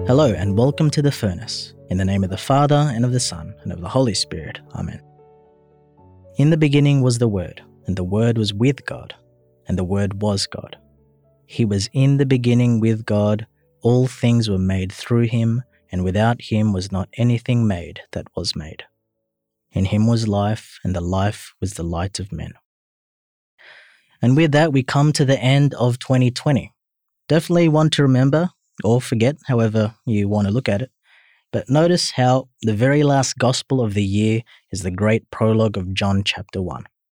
Hello and welcome to The Furnace, in the name of the Father, and of the Son, and of the Holy Spirit. Amen. In the beginning was the Word, and the Word was with God, and the Word was God. He was in the beginning with God. All things were made through him, and without him was not anything made that was made. In him was life, and the life was the light of men. And with that, we come to the end of 2020. Definitely one to remember, or forget, however you want to look at it. But notice how the very last gospel of the year is the great prologue of John chapter 1.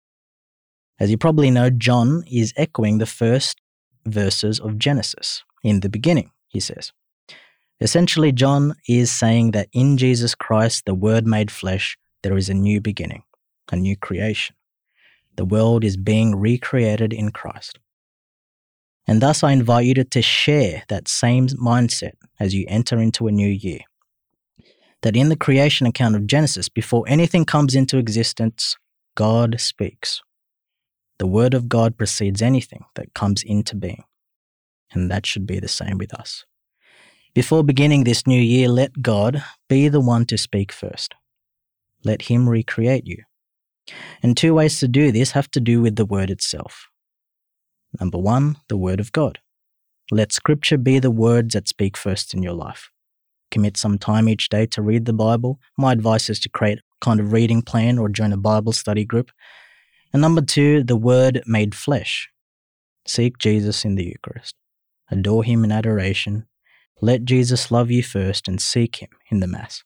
As you probably know, John is echoing the first verses of Genesis. In the beginning, he says. Essentially, John is saying that in Jesus Christ, the Word made flesh, there is a new beginning, a new creation. The world is being recreated in Christ. And thus I invite you to share that same mindset as you enter into a new year. That in the creation account of Genesis, before anything comes into existence, God speaks. The Word of God precedes anything that comes into being. And that should be the same with us. Before beginning this new year, let God be the one to speak first. Let him recreate you. And two ways to do this have to do with the Word itself. Number one, the Word of God. Let Scripture be the words that speak first in your life. Commit some time each day to read the Bible. My advice is to create a kind of reading plan or join a Bible study group. And number two, the Word made flesh. Seek Jesus in the Eucharist. Adore him in adoration. Let Jesus love you first and seek him in the Mass.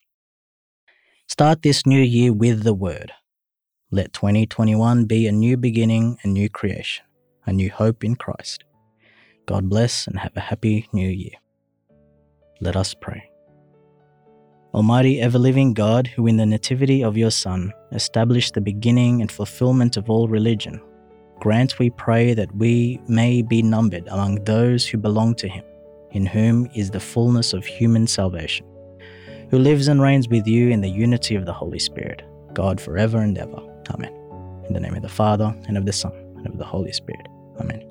Start this new year with the Word. Let 2021 be a new beginning, a new creation, a new hope in Christ. God bless and have a happy new year. Let us pray. Almighty ever-living God, who in the nativity of your Son established the beginning and fulfillment of all religion, grant, we pray, that we may be numbered among those who belong to him, in whom is the fullness of human salvation, who lives and reigns with you in the unity of the Holy Spirit, God forever and ever. Amen. In the name of the Father, and of the Son, and of the Holy Spirit. Amen.